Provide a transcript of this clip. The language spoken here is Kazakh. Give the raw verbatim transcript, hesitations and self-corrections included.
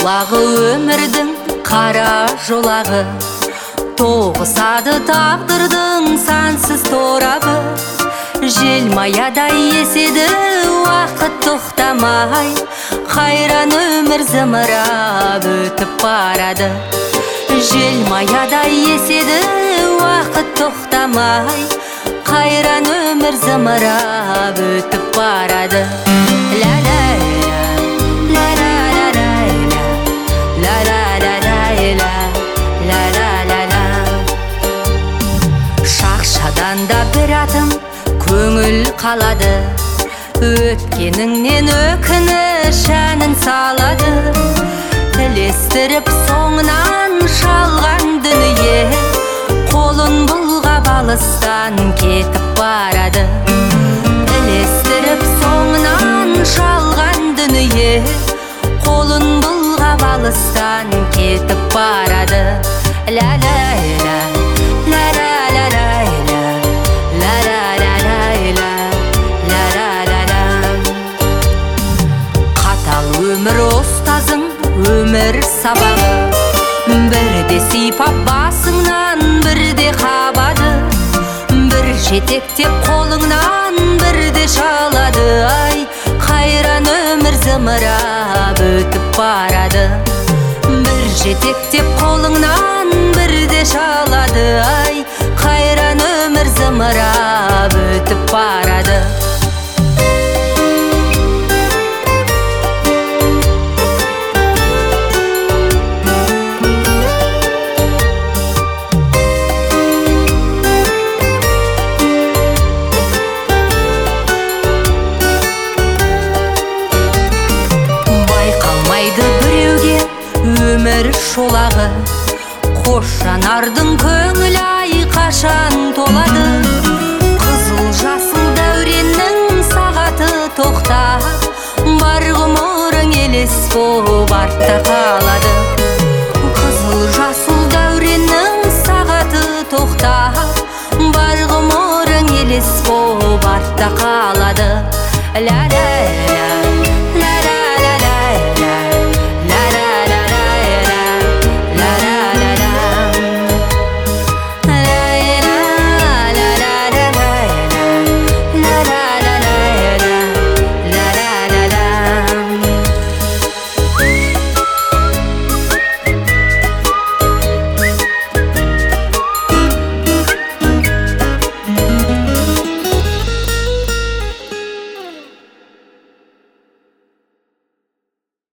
жолағы өмірдің қара жолағы, тоғысады тағдырдың сансыз торабы. Желмаядай еседі уақыт тоқтамай, қайран өмір зымырап өтіп барады. Желмаядай еседі уақыт тоқтамай, қайран өмір зымырап өтіп барады. Шақшадан да бір атым көңіл қалады, өткеніңнен өкініш әнін салады. Ілестіріп соңынан шалған дүние, қолын бұлғап алыстан кетіп барады. Ілестіріп соңынан шалған дүние, қолын бұлғап алыстан кетіп барады. Ля-ля-ля, ля-ля-ля-ля, ля-ля-ля-ля, ля-ля-ля-ля. Қатал өмір ұстазың, өмір сабағы, бірде сипап басыңнан, бірде қабады. Бір жетектеп қолыңнан, бірде шалады. Ай, қайран өмір зымырап өтіп барады. Бір жетектеп қолыңнан, бірде шалады. Ай, қайран өмір зымырап өтіп барады. Өмір шолағы, қош жанардың көңіл ай қашан толады. Қызыл жасыл дәуреннің сағаты тоқтап, бар ғұмырың елес боп артта қалады. Қызыл жасыл дәуреннің сағаты тоқтап, бар ғұмырың елес боп артта қалады. Ля-ля